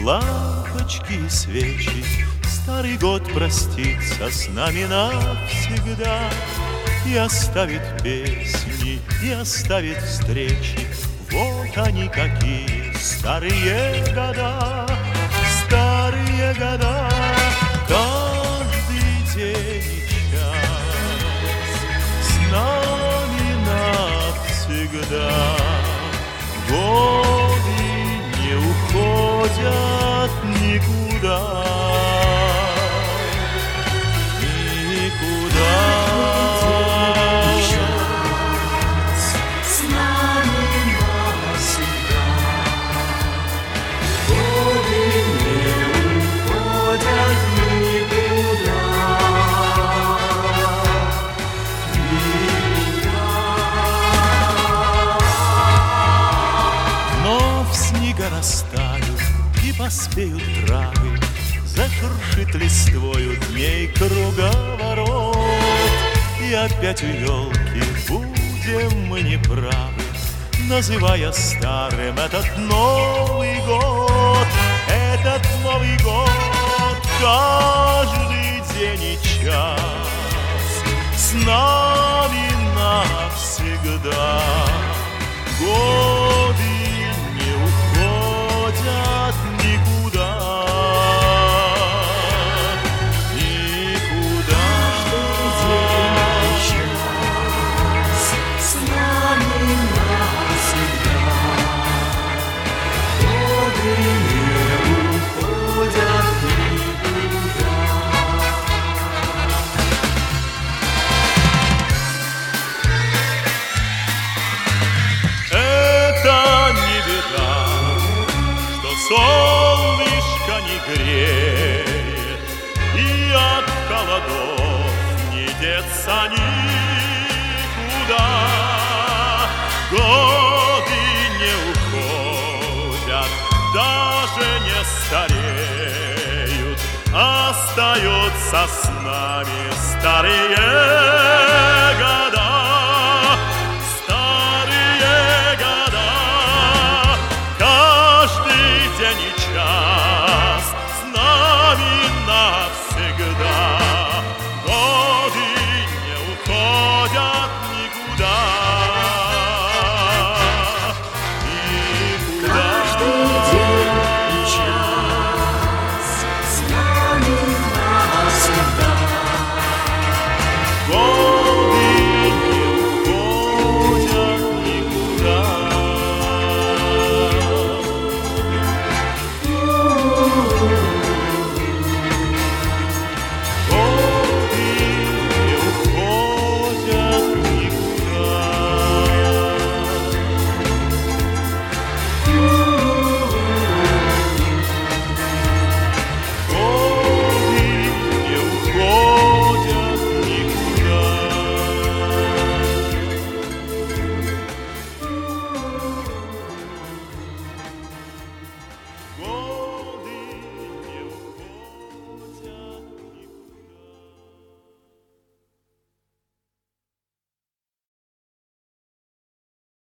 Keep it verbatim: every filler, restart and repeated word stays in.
лампочки и свечи. Старый год простится с нами навсегда и оставит песни, и оставит встречи. Вот они какие старые года, старые года. Каждый день и час с нами навсегда. Годы не уходят никуда, никуда. С нами навсегда. Годы не уходят никуда, никуда. Но в снега растают и поспеют травы, зашуршит листвою дней круговорот. И опять у елки будем мы неправы, называя старым этот Новый год. Этот Новый год каждый день и час с нами навсегда. Годы не уходят никуда, никуда. С нами навсегда. Годы не уходят никуда. Это не беда, что солнышко не греет, и от холодов не деться никуда. Годы не уходят, даже не стареют, остаются с нами старые